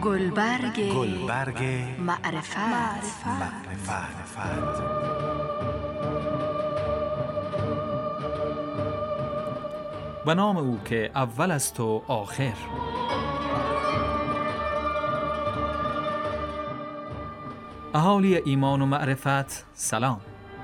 گلبرگ معرفت. به نام او که اول است و آخر. اهالی ایمان و معرفت، سلام.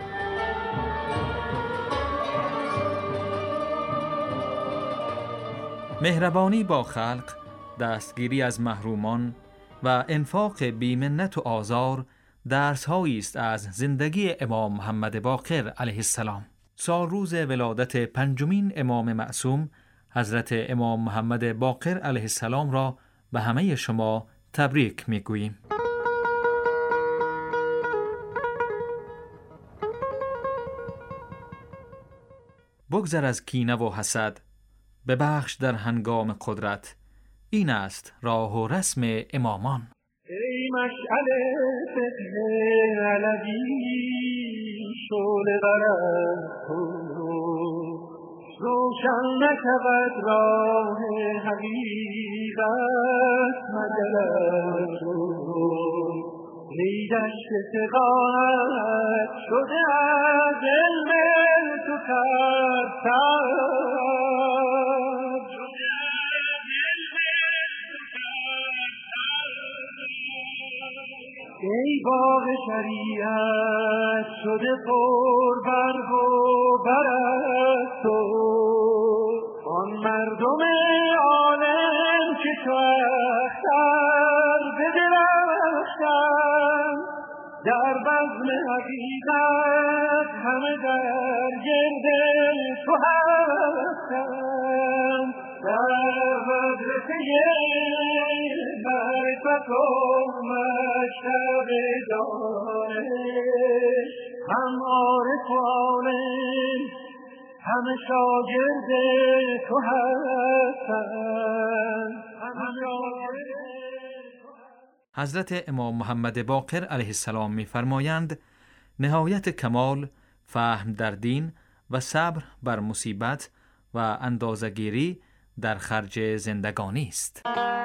مهربانی با خلق، دستگیری از محرومان و انفاق بی‌منت و آزار درس‌هایی است از زندگی امام محمد باقر علیه السلام. سال روز ولادت پنجمین امام معصوم حضرت امام محمد باقر علیه السلام را به همه شما تبریک می‌گوییم. بگذر از کینه و حسد، ببخش در هنگام قدرت، این است راه و رسم امامان. ای مشعل فتح علوی شعله برد تو، روشن نشود راه حقیقت مگر از تو. ای دشت ثقات شده از علم تو سرسبز، ای باغ شریعت شده پر برگ و برست تو. آن مردم عالم که تو اختر بدرختن، در بزم حقیقت همه در گرد تو هستن. در مدرسه معرفت و مکتب دانش، هم عارف و عالم همه شاگرد تو هستن. حضرت امام محمد باقر علیه السلام می‌فرمایند نهایت کمال فهم در دین و صبر بر مصیبت و اندازه‌گیری در خرج زندگانی است.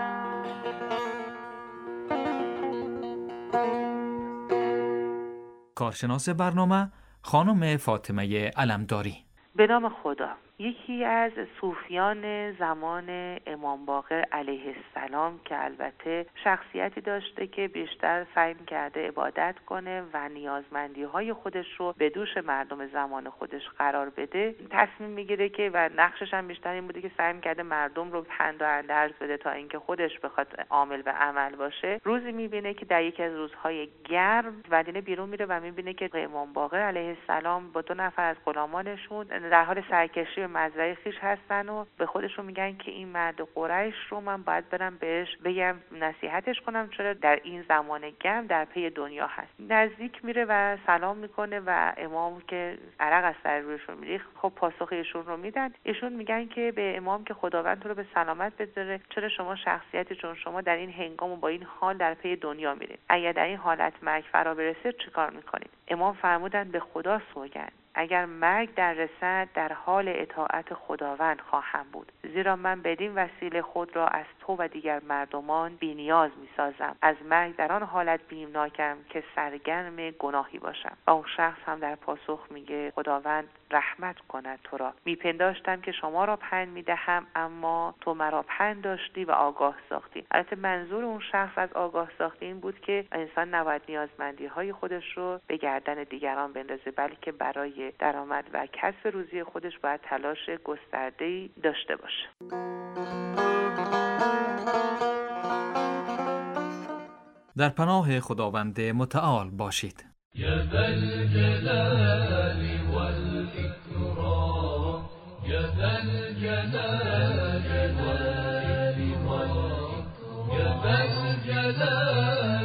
کارشناس برنامه خانم فاطمه علمداری. به نام خدا. یکی از صوفیان زمان امام باقر علیه السلام که البته شخصیتی داشته که بیشتر سعی کرده عبادت کنه و نیازمندی‌های خودش رو به دوش مردم زمان خودش قرار بده، تصمیم میگیره که و نقشش هم بیشتر این بوده که سعی کرده مردم رو پند و اندرز بده تا اینکه خودش بخواد عامل به عمل باشه. روزی میبینه که در یکی از روزهای گرم مدینه بیرون میره و میبینه که امام باقر علیه السلام با 2 نفر از غلامانشون در حال سرکشی مزرعه خویش هستن و به خودشون میگن که این مرد قریش رو من باید برم بهش بگم نصیحتش کنم، چرا در این زمان گرم در پی دنیا هست. نزدیک میره و سلام میکنه و امام که عرق از سر رویشون میریخت خب پاسخ ایشون رو میدن. ایشون میگن که به امام که خداوند تو رو به سلامت بذاره، چرا شما شخصیتی چون شما در این هنگام و با این حال در پی دنیا میرید، اگر در این حالت مرگ فرا برسه چیکار میکنید؟ امام فرمودن به خدا سوگند اگر مرگ در رسد در حال اطاعت خداوند خواهم بود، زیرا من بدین وسیله خود را از تو و دیگر مردمان بی‌نیاز می‌سازم. از مرگ در آن حالت بیمناکم که سرگرم گناهی باشم. و اون شخص هم در پاسخ میگه خداوند رحمت کند تو را. میپنداشتم که شما را پند میدهم اما تو مرا پند داشتی و آگاه ساختی. البته منظور اون شخص از آگاه ساختی این بود که انسان نباید نیازمندی‌های خودش رو به گردن دیگران بندازه، بلکه برای درآمد و کسب روزی خودش باید تلاش گسترده‌ای داشته باشه. در پناه خداوند متعال باشید. یا ذا الجلال والإکرام، یا ذا الجلال والإکرام، یا ذا الجلال